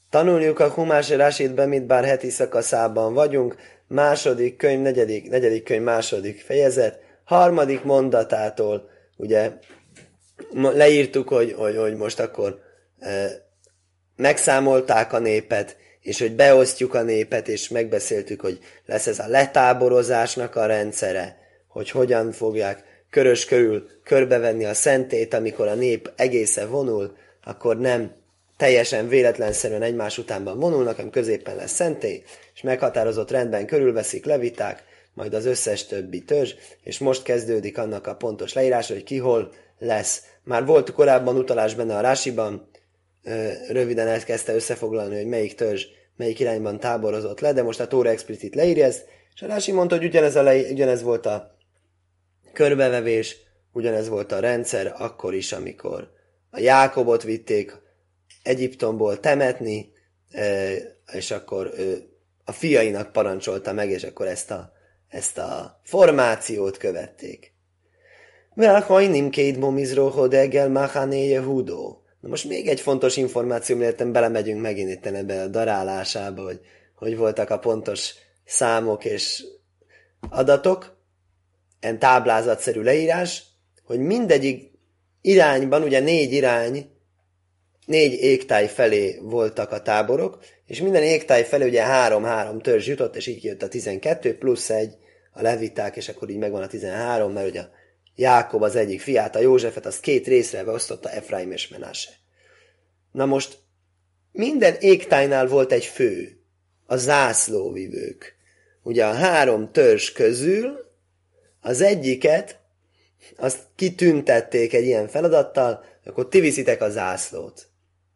Tanuljuk a Humás Rásit Bemidbár heti szakaszában vagyunk, második könyv, negyedik könyv, második fejezet, harmadik mondatától, ugye leírtuk, hogy most akkor megszámolták a népet, és hogy beosztjuk a népet, és megbeszéltük, hogy lesz ez a letáborozásnak a rendszere, hogy hogyan fogják körös körül körbevenni a szentét, amikor a nép egészen vonul, akkor nem teljesen véletlenszerűen egymás utánban vonulnak, hanem középen lesz szentély, és meghatározott rendben körülveszik leviták, majd az összes többi törzs, és most kezdődik annak a pontos leírása, hogy ki hol lesz. Már volt korábban utalás benne a Rásiban, röviden elkezdte összefoglalni, hogy melyik törzs, melyik irányban táborozott le, de most a Tóra explicit leírja ezt, és a Rási mondta, hogy ugyanez volt a körbevevés, ugyanez volt a rendszer akkor is, amikor a Jákobot vitték Egyiptomból temetni, és akkor a fiainak parancsolta meg, és akkor ezt a formációt követték. Velhajnim két momizroho degel machané Jehudó. Na most még egy fontos információ, mielőtt belemegyünk megint itt ebbe a darálásába, hogy voltak a pontos számok és adatok, en táblázatszerű leírás, hogy mindegyik irányban, ugye 4 égtáj felé voltak a táborok, és minden égtáj felé ugye 3 törzs jutott, és így jött a 12, plusz 1 a leviták, és akkor így megvan a 13, mert ugye Jákob az egyik fiát, a Józsefet, azt 2 részre beosztotta Efraim és Menase. Na most minden égtájnál volt egy fő, a zászlóvivők. Ugye a 3 törzs közül az egyiket, azt kitüntették egy ilyen feladattal, akkor ti viszitek a zászlót.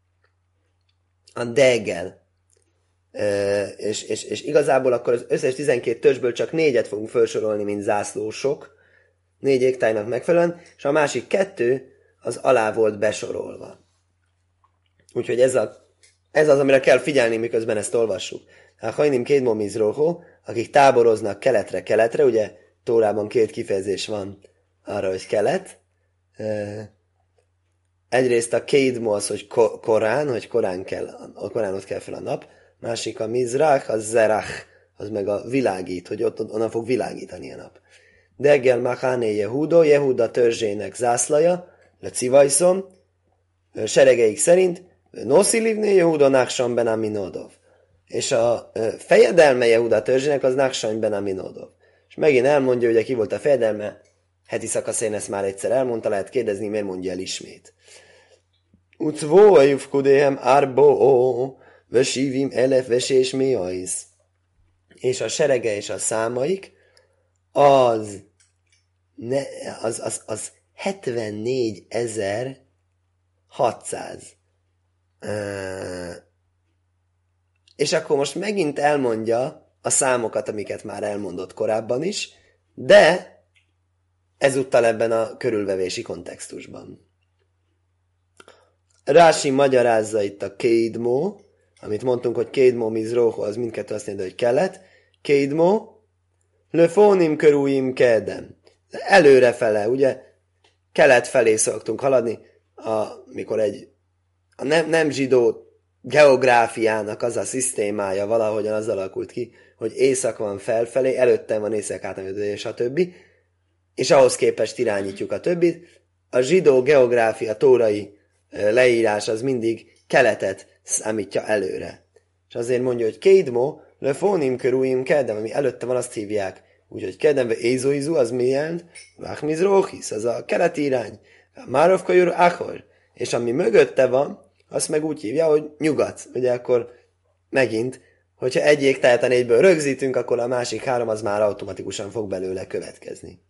A degel. És igazából akkor az összes 12 törzsből csak 4-et fogunk felsorolni, mint zászlósok, 4 égtájnak megfelelően, és a másik 2 az alá volt besorolva. Úgyhogy ez az, amire kell figyelni, miközben ezt olvassuk. Ha hajnim két momizroho, akik táboroznak keletre, ugye Tórában 2 kifejezés van arra, hogy kelet. Egyrészt a kédmo az, hogy korán, hogy a koránot kell fel a nap. Másik a mizrach, a zerach, az meg a világít, hogy onnan fog világítani a nap. Degel machané Jehuda törzsének zászlaja, le civajszom, seregeik szerint, noszilivné Jehuda nachsan ben aminodov. És a fejedelme Jehuda törzsének az nachsan ben aminodov. És megint elmondja, hogy ki volt a fejedelme, heti szakaszén ezt már egyszer elmondta, lehet kérdezni, miért mondja el ismét. Ucvó a jufkudéhem arbo vesívim elef vesés miaisz. És a serege és a számaik az 74.600. És akkor most megint elmondja a számokat, amiket már elmondott korábban is, de ezúttal ebben a körülvevési kontextusban. Rási magyarázza itt a kédmó, amit mondtunk, hogy kédmó mizróho, az mindkettő azt mondja, hogy kelet. Kédmó, löfónim körújim kedem. Előrefele, ugye, kelet felé szoktunk haladni, amikor a nem zsidó geográfiának az a szisztémája valahogyan az alakult ki, hogy észak van felfelé, előtte van észak átmenő, és a többi, és ahhoz képest irányítjuk a többit. A zsidó geográfia tórai leírás az mindig keletet számítja előre. És azért mondja, hogy kédmo, lefónim körújim kedem, ami előtte van, azt hívják. Úgyhogy kedembe ézoizu, az mi jelent? Váchmizróhisz, az a keleti irány. Márovkajur achor. És ami mögötte van, azt meg úgy hívja, hogy nyugat. Ugye akkor megint, hogyha egy égtájat a 4-ből rögzítünk, akkor a másik 3 az már automatikusan fog belőle következni.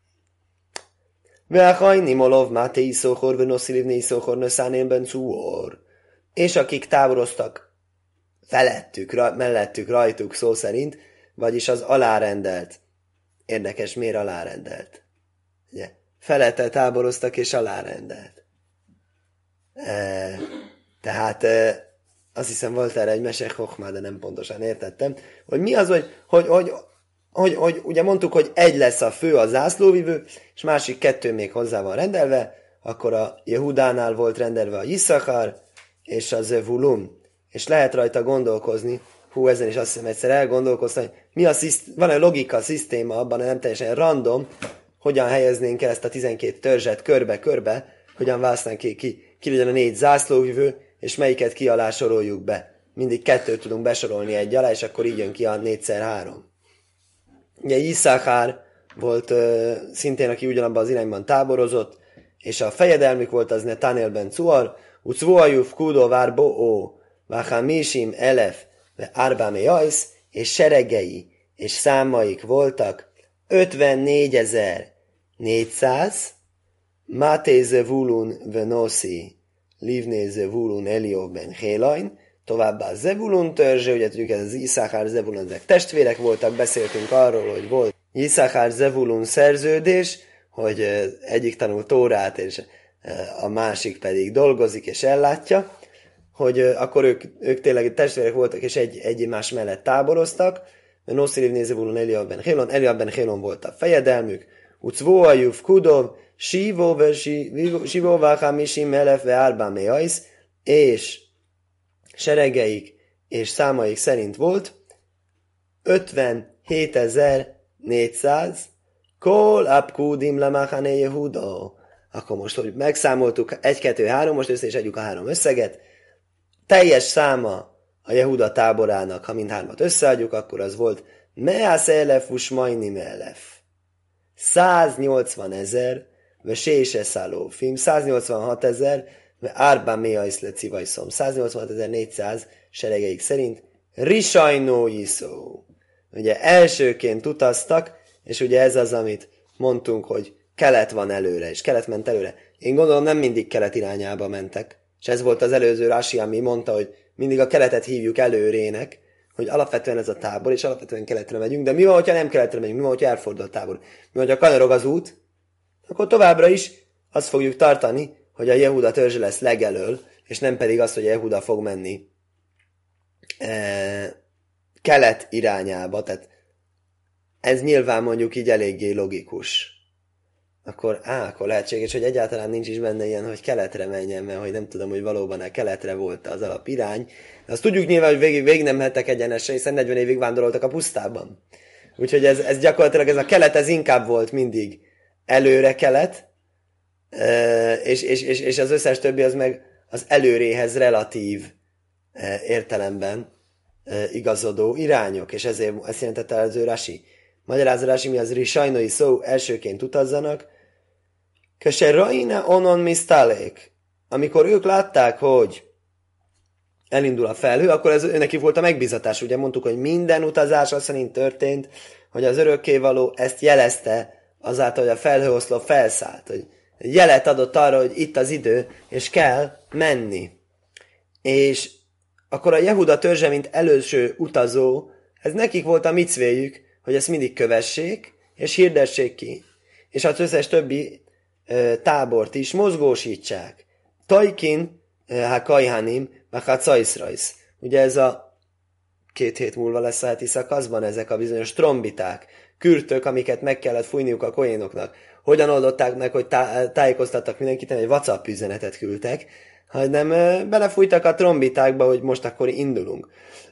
És akik táboroztak mellettük, rajtuk szó szerint, vagyis az alárendelt. Érdekes, miért alárendelt? Ugye, felette táboroztak és alárendelt. Tehát azt hiszem volt erre egy mesek hochmá, de nem pontosan értettem, hogy mi az, hogy ugye mondtuk, hogy egy lesz a fő, a zászlóvivő, és másik 2 még hozzá van rendelve, akkor a Jehudánál volt rendelve a Yisszachar és a Zevulun, és lehet rajta gondolkozni, ezen is azt hiszem egyszer elgondolkoztam, hogy van-e logika, szisztéma abban, nem teljesen random, hogyan helyeznénk el ezt a 12 törzset körbe-körbe, hogyan válasznánk ki legyen a 4 zászlóvivő, és melyiket ki alá soroljuk be. Mindig 2 tudunk besorolni egy alá, és akkor így jön ki a 4x3. Ugye Yisszachár volt szintén, aki ugyanabban az irányban táborozott, és a fejedelmük volt az Netanel ben Cuar, Ucvuajuf Kudo vár Bo'ó, Vachamishim Elef, Arbame Jajsz, és seregei és számaik voltak 54.400, Máté Zevulun Venoszi, Livné Zevulun Eliov ben Hélain, továbbá a Zevulun törzse, ugye tudjuk, ez az Yisszachár Zevulun, ezek testvérek voltak, beszéltünk arról, hogy volt Yisszachár Zevulun szerződés, hogy egyik tanul Tórát, és a másik pedig dolgozik és ellátja, hogy akkor ők tényleg testvérek voltak, és egymás mellett táboroztak. Noszi Livné Zevulun Eliab ben Hélon, Eliab ben Hélon volt a fejedelmük, Ucvóajuf Kudov, Sivó Vachamishim Elef ve Arbame Jajsz, és seregeik és számaik szerint volt 57.400 Kol Apkudim Lamachane Yehuda. Akkor most, hogy megszámoltuk 1, 2, 3, most össze is adjuk a 3 összeget, teljes száma a Jehuda táborának, ha mindhármat összeadjuk, akkor az volt Meász elef usmajnim elef. 180.000 ve sése szálófim, 186.000 ve árba méajsz le civajszom, 186.400 seregeik szerint Risajnó Jiszó. Ugye elsőként utaztak, és ugye ez az, amit mondtunk, hogy kelet van előre, és kelet ment előre. Én gondolom nem mindig kelet irányába mentek. És ez volt az előző Rashi, ami mondta, hogy mindig a keletet hívjuk előrének, hogy alapvetően ez a tábor, és alapvetően keletre megyünk, de mi van, hogyha nem keletre megyünk, mi van, hogyha elfordul a tábor? Mi van, hogyha kanyarog az út, akkor továbbra is azt fogjuk tartani, hogy a Jehuda törzse lesz legelől, és nem pedig az, hogy a Jehuda fog menni kelet irányába, tehát ez nyilván mondjuk így eléggé logikus. Akkor lehetséges, hogy egyáltalán nincs is benne ilyen, hogy keletre menjen, mert hogy nem tudom, hogy valóban keletre volt az alapirány. De azt tudjuk nyilván, hogy végig nem mehettek egyenesre, hiszen 40 évig vándoroltak a pusztában. Úgyhogy ez gyakorlatilag ez a kelet, ez inkább volt mindig előre kelet, és az összes többi az meg az előréhez relatív értelemben igazodó irányok, és ezért ezt jelentette az ő Rashi. Magyarázza Rashi, mi az risajnai szó, elsőként utazzanak. Köse raina onon misztálék. Amikor ők látták, hogy elindul a felhő, akkor ez neki volt a megbízatás. Ugye mondtuk, hogy minden utazás azt szerint történt, hogy az örökkévaló ezt jelezte azáltal, hogy a felhőoszlop felszállt. Hogy jelet adott arra, hogy itt az idő, és kell menni. És akkor a Jehuda törzse, mint előső utazó, ez nekik volt a micvéjük, hogy ezt mindig kövessék, és hirdessék ki. És az összes többi tábort is mozgósítsák. Tajkin, kajhanim, cajszrajsz. Ugye ez a 2 hét múlva lesz a heti szakaszban, ezek a bizonyos trombiták, kürtök, amiket meg kellett fújniuk a koénoknak. Hogyan oldották meg, hogy tájékoztattak mindenkit, nem egy WhatsApp üzenetet küldtek, hanem belefújtak a trombitákba, hogy most akkor indulunk.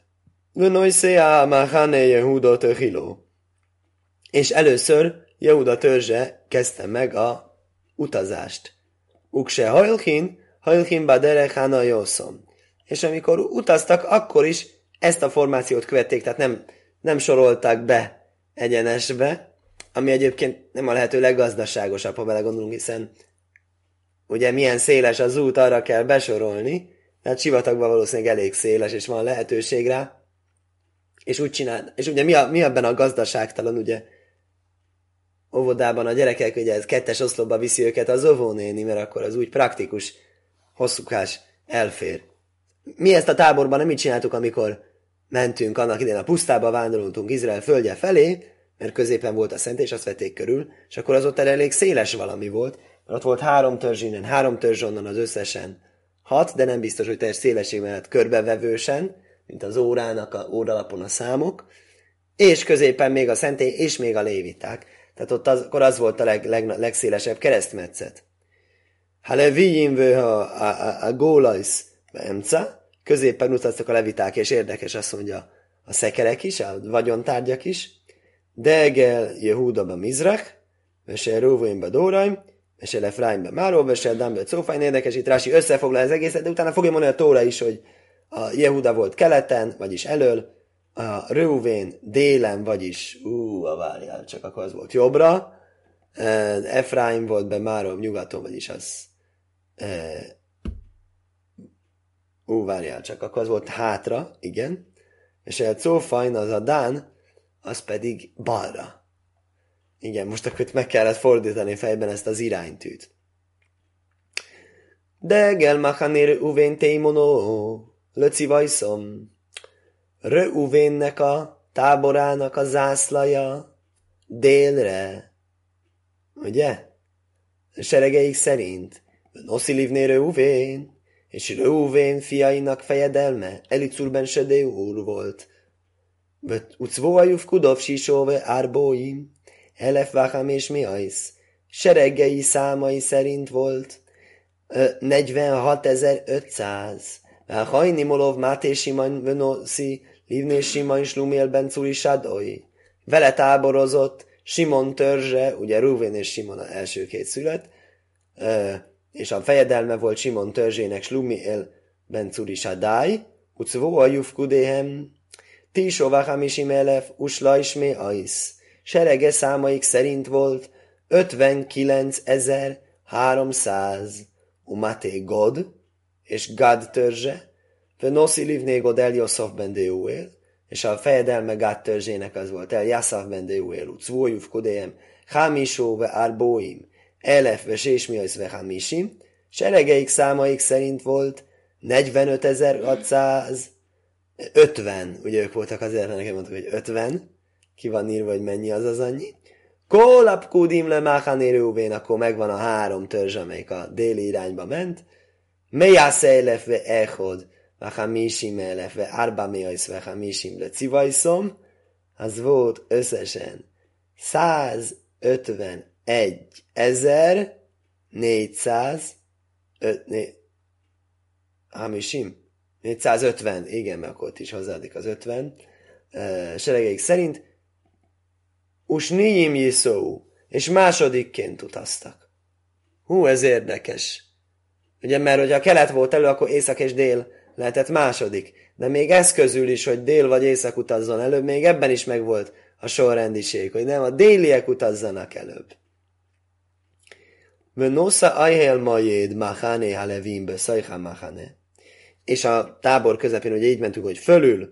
És először Jehuda törzse kezdte meg a utazást. Ukse hajlkin baderech hana jószom. És amikor utaztak, akkor is ezt a formációt követték, tehát nem sorolták be egyenesbe, ami egyébként nem a lehető leggazdaságosabb, ha belegondolunk, hiszen ugye milyen széles az út, arra kell besorolni, tehát sivatagban valószínűleg elég széles, és van lehetőség rá, és úgy csinál. És ugye mi ebben a gazdaságtalan, ugye óvodában a gyerekek, ugye ez 2-es oszlopba viszi őket az óvónéni, mert akkor az úgy praktikus, hosszúkás elfér. Mi ezt a táborban nem így csináltuk, amikor mentünk annak idején a pusztába, vándoroltunk Izrael földje felé, mert középen volt a szentély, és azt vették körül, és akkor az ott elég széles valami volt, mert ott volt 3 törzs innen, 3 törzs onnan, az összesen 6, de nem biztos, hogy teljes szélesség mellett körbevevősen, mint az órának, a óralapon a számok, és középen még a szentély, és még a léviták. Tehát ott akkor az volt a legszélesebb keresztmetszet. Ha levijim vő a gólajsz beemca, középen utaztak a leviták, és érdekes, azt mondja, a szekerek is, a vagyontárgyak is. Degel Jehuda be Mizrach, Vesel Rúvén be Dóraim, Vesel Efraim be Máró, Vesel Dan be Cófájn. Érdekes, itt Rási összefoglal az egészet, de utána fogja mondani a Tóra is, hogy a Jehuda volt keleten, vagyis elől, a Rúvén délen, vagyis, várjál, csak akkor az volt jobbra, Efraim volt be Máró nyugaton, vagyis az várjál, csak akkor az volt hátra, igen, és a Cófájn, az a Dán, az pedig balra. Igen, most akkor meg kellett fordítani fejben ezt az iránytűt. De gelmachanér uvén témonó, löci vajszom. Röuvénnek a táborának a zászlaja délre. Ugye? A seregeik szerint. Noszilivné Röuvén, és Röuvén fiainak fejedelme Elicurben Sedé úr volt. Ucvóajuf kudov sisóve árbóim, elef vacham és miaisz. Seregei számai szerint volt 46.500. Hajni molov máté simany vönoszi, livné simany slumélben curi sadoi. Vele táborozott Simon törzse, ugye Rúvén és Simon az első két szület, és a fejedelme volt Simon törzsének Slumélben curi sadai, ucvóajuf kudéhem, Tísó vachamisim elef, uslajsmé aisz. Serege számaik szerint volt 59.300. Umaté God, és Gad törzse, Venoszi livné God el Yossaf ben Deuel, és a fejedelme Gad törzsének az volt el Yassaf ben Deuel, ucvójuf kodéhem, Hamisó ve Arbóim, Elef ve Sésmiaisz ve Hamisim, seregeik számaik szerint volt 45.650, ugye ők voltak azért, nekem mondtuk, hogy 50, ki van írva, hogy mennyi az annyi. Kólap kudim le máchanérővén, akkor megvan a 3 törzs, amelyik a déli irányba ment. Mejász elef ve echod, vachamisim elef ve arba mejász ve hamisim le civajszom, az volt összesen 151.400 hamisim? 450, igen, mert akkor ott is hozzáadik az 50 seregeik szerint, Usnijim Jiszó, és másodikként utaztak. Ez érdekes. Ugye, mert hogyha kelet volt elő, akkor észak és dél lehetett második. De még ez közül is, hogy dél vagy észak utazzon előbb, még ebben is megvolt a sorrendiség, hogy nem, a déliek utazzanak előbb. Venosza ajhél majéd machane halevimbe szajha machane. És a tábor közepén, ugye így mentünk, hogy fölül,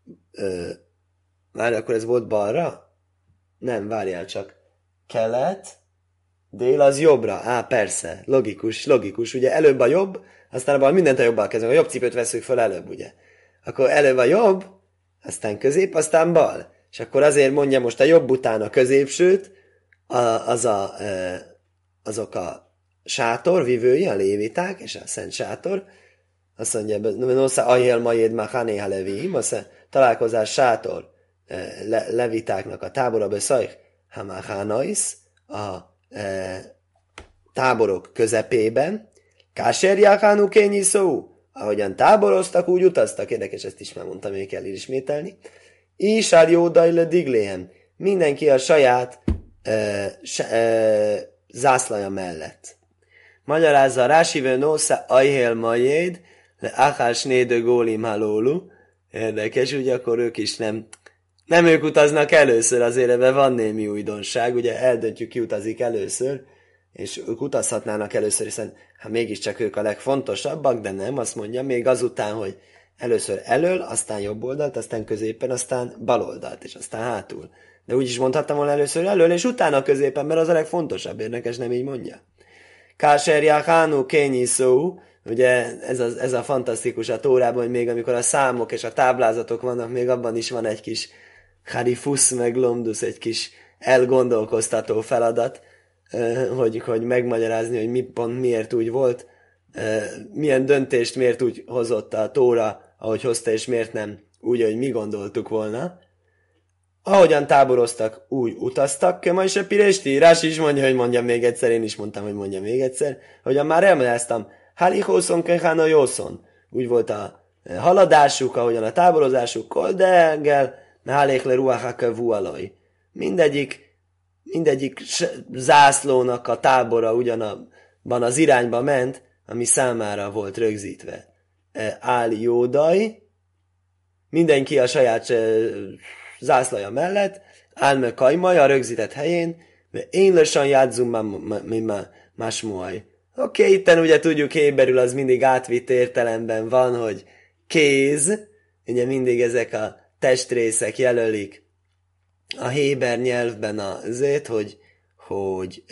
már akkor ez volt balra? Nem, várjál csak. Kelet, dél az jobbra. Persze, logikus. Ugye előbb a jobb, aztán a bal, mindent a jobbal kezdünk. A jobb cipőt veszünk föl előbb, ugye. Akkor előbb a jobb, aztán közép, aztán bal. És akkor azért mondja most a jobb után a középsőt, azok a sátor vivői, a léviták, és a szent sátor. Azt mondja, nosza ajél majéd machane halevim, azt találkozás sátor, levitáknak a tábora beszajh hamachanais, a táborok közepében, káser jákánu kényi szó, ahogyan táboroztak, úgy utaztak, érdekes, ezt is már mondtam, még kell ismételni, Isál jódaj le digléhem, mindenki a saját zászlaja mellett. Magyarázza Rási Venósza ajhél majéd, le achár snédő gólim halólu, érdekes, ugye akkor ők is nem ők utaznak először, azért ebben van némi újdonság, ugye eldöntjük, ki utazik először, és ők utazhatnának először, hiszen mégiscsak ők a legfontosabbak, de nem, azt mondja, még azután, hogy először elől, aztán jobb oldalt, aztán középen, aztán bal oldalt, és aztán hátul. De úgy is mondhattam volna először elől, és utána középen, mert az a legfontosabb, érdekes, nem így mondja. Káser jáhánu kényi szó, ugye ez a fantasztikus a Tórában, hogy még amikor a számok és a táblázatok vannak, még abban is van egy kis harifusz meg lomdusz, egy kis elgondolkoztató feladat, hogy megmagyarázni, hogy mi pont miért úgy volt, milyen döntést miért úgy hozott a Tóra, ahogy hozta, és miért nem úgy, hogy mi gondoltuk volna. Ahogyan táboroztak, úgy utaztak, köma is a piresti, Rási is mondja, hogy mondjam még egyszer, én is mondtam, hogy mondjam még egyszer, ahogyan már elmagyaráztam, Halichószon, Kehánó Jószon, úgy volt a haladásuk, ahogyan a táborozásuk, koldegel, mehálék le ruachaka vualoj. Mindegyik zászlónak a tábora ugyanabban az irányba ment, ami számára volt rögzítve. Áll jódaj, mindenki a saját zászlaja mellett, áll me kajmaj a rögzített helyén, én lassan játszunk másmoaj. Oké, itten ugye tudjuk, héberül az mindig átvitt értelemben van, hogy kéz, ugye mindig ezek a testrészek jelölik a héber nyelvben azért, hogy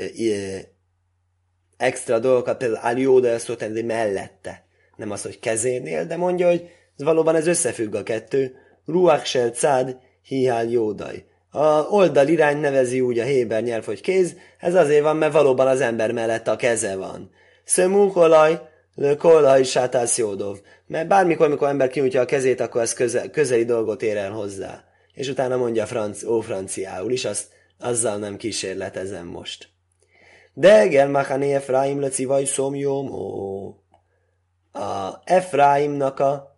extra dolgokat, például áljóda ezt volt tenni mellette. Nem az, hogy kezénél, de mondja, hogy valóban ez összefügg a kettő. Ruach sel cád, hihál jódaj. A oldal irány nevezi úgy a héber nyelv, hogy kéz, ez azért van, mert valóban az ember mellett a keze van. Szömúkolaj, kolaj sátász jódov. Mert bármikor, amikor ember kinyújtja a kezét, akkor ez közeli dolgot ér el hozzá. És utána mondja franciául is, azzal nem kísérletezem most. De Gelmachani Efraim le civaj szomjóm, a Efraimnak a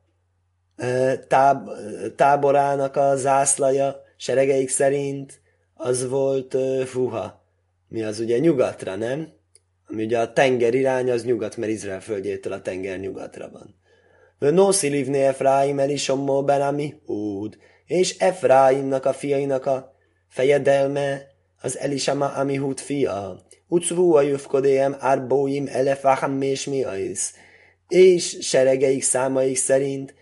táborának a zászlaja seregeik szerint az volt fuha. Mi az ugye nyugatra, nem? Ami ugye a tenger irány az nyugat, mert Izrael földjétől a tenger nyugatra van. Noszi livné Efraim elisommo benami úd. És Efraimnak a fiainak a fejedelme az Elisama Amihud fia. Ucvú a jövkodéem árbóim elefáham és miaisz. És seregeik számaik szerint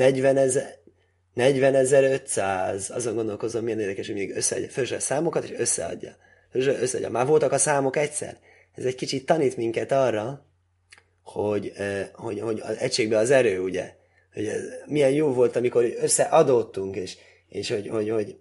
40.500. Azon gondolkozom, milyen érdekes, hogy még összeadja a számokat, és összeadja. Már voltak a számok egyszer. Ez egy kicsit tanít minket arra, hogy az egységbe az erő, ugye? Hogy ez milyen jó volt, amikor összeadódtunk, és hogy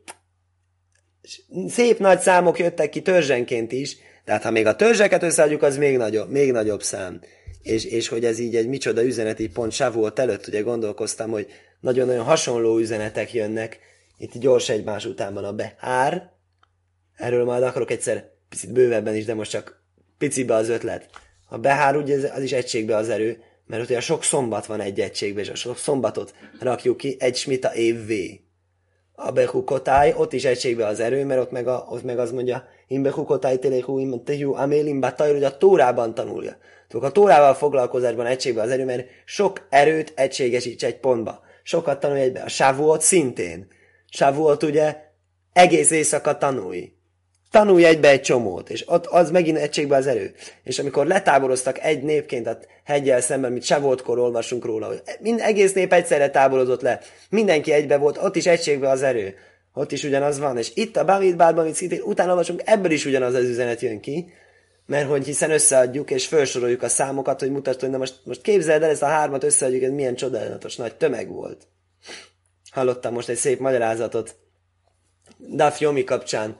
szép nagy számok jöttek ki törzsenként is, tehát ha még a törzseket összeadjuk, az még nagyobb szám. És hogy ez így egy micsoda üzenet, így pont Sávuot előtt, ugye gondolkoztam, hogy nagyon-nagyon hasonló üzenetek jönnek, itt gyors egymás utánban a behár, erről majd akarok egyszer picit bővebben is, de most csak picibe az ötlet. A behár ugye az is egységbe az erő, mert ott ugye a sok szombat van egy egységbe, és a sok szombatot rakjuk ki egy smita évvé. A behukotály, ott is egységbe az erő, mert ott meg az mondja, in behukotály téléhú, tejú amélim batajr, hogy a Tórában tanulja. A Tórával foglalkozásban egységbe az erő, mert sok erőt egységesíts egy pontba. Sokat tanulj egybe. A Sávuot szintén. Sávuot ugye egész éjszaka tanulj. Tanulj egybe egy csomót, és ott az megint egységbe az erő. És amikor letáboroztak egy népként a heggyel szemben, mint Sávuotkor olvasunk róla, hogy egész nép egyszerre táborozott le, mindenki egybe volt, ott is egységbe az erő. Ott is ugyanaz van, és itt a Bamidbárban, amit szintén utána olvasunk, ebből is ugyanaz az üzenet jön ki, mert hogy hiszen összeadjuk, és felsoroljuk a számokat, hogy mutasd, hogy na most képzeld el, ezt a hármat összeadjuk, ez milyen csodálatos nagy tömeg volt. Hallottam most egy szép magyarázatot Daf Yomi kapcsán,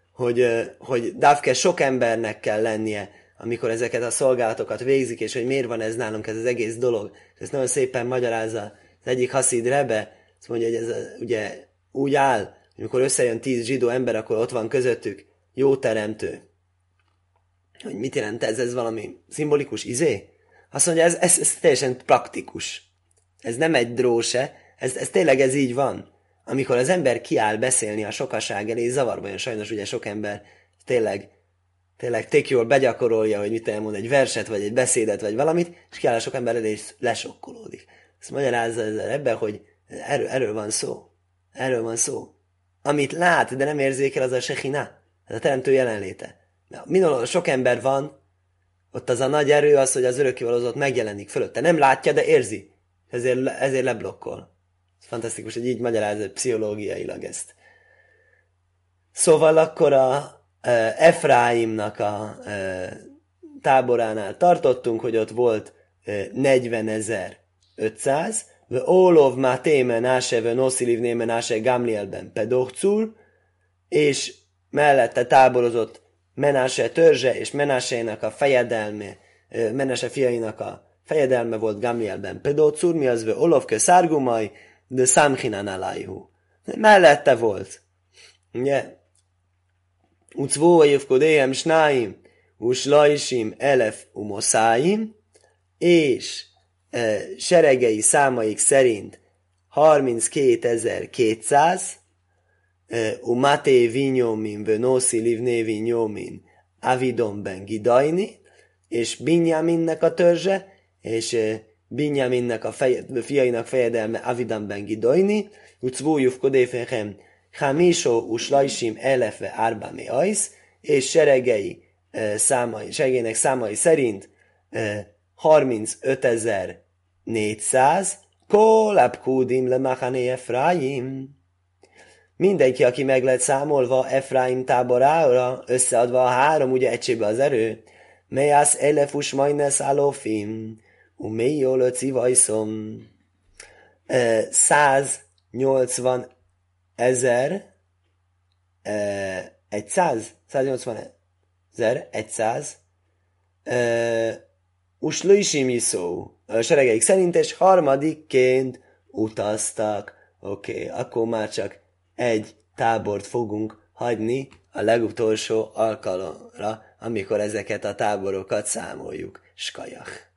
hogy Dafke sok embernek kell lennie, amikor ezeket a szolgálatokat végzik, és hogy miért van ez nálunk, ez az egész dolog. Ezt nagyon szépen magyarázza az egyik haszid Rebbe, azt mondja, hogy ez ugye úgy áll, amikor összejön 10 zsidó ember, akkor ott van közöttük jó teremtő. Hogy mit jelent ez? Ez valami szimbolikus izé? Azt mondja, ez teljesen praktikus. Ez nem egy dróse, ez tényleg ez így van. Amikor az ember kiáll beszélni a sokaság elé, zavarba jön sajnos, ugye sok ember tényleg tök jól begyakorolja, hogy mit elmond egy verset, vagy egy beszédet, vagy valamit, és kiáll a sok ember elé, és lesokkolódik. Ezt magyarázza ebben, hogy erről van szó. Erről van szó. Amit lát, de nem érzékel, az a sehina. Ez a teremtő jelenléte. Mindenhol sok ember van, ott az a nagy erő az, hogy az örökkévalózott megjelenik fölötte. Nem látja, de érzi. Ezért leblokkol. Ez fantasztikus, hogy így magyarázza pszichológiailag ezt. Szóval akkor a Efraimnak a táboránál tartottunk, hogy ott volt 40.500, ve Ólov Máté Menáse, ve Nosziliv Menáse Gamlielben Pedochcul, és mellette táborozott Menáse törzse, és Menásének a fejedelme, Menáse fiainak a fejedelme volt Gamlielben Pedochcul, mi az ve Olovke Szárgumaj, de Számchinan alájhu. Mellette volt. Ugye? Ucvó jövkodéhem snáim, uslajsim elef umoszáim, és seregei számaik szerint 32.200, Umate Vinyomin Venoszi Livné Vinyomin Avidon ben Gidajni, és Binyaminnek a törzse, és Binyaminnek a fiainak fejedelme Avidan ben Gidajni, Ucvújuf Kodéfechem Hamisó Uslajsim Elefe Árbami Ajsz, és seregeinek számai szerint 35.400, Kolab Kudim le Machané Efraim. Mindenki, aki meg lett számolva Efraim táborára, összeadva a három, ugye egységbe az erő, Mejász elefus majnesz alofim, uméjó löci vajszom. 180 000, 180 000, Uslőisim iszó, seregeik szerint, és harmadikként utaztak. Oké, akkor már csak egy tábort fogunk hagyni a legutolsó alkalomra, amikor ezeket a táborokat számoljuk. Skajach.